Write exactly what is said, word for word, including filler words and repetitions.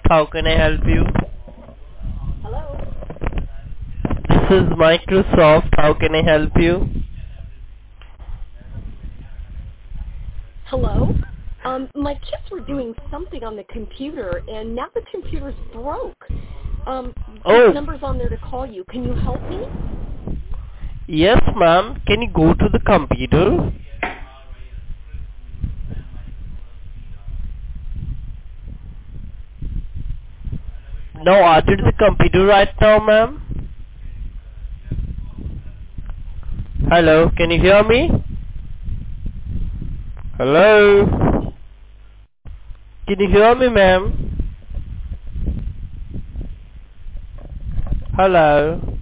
How can I help you? Hello? This is Microsoft. How can I help you? Hello? Um, my kids were doing something on the computer, and now the computer's broke. Um, this Oh, number's on there to call you. Can you help me? yes, ma'am. Can you go to the computer? Now, are you at the computer right now, ma'am? Hello, can you hear me? Hello? Can you hear me, ma'am? Hello?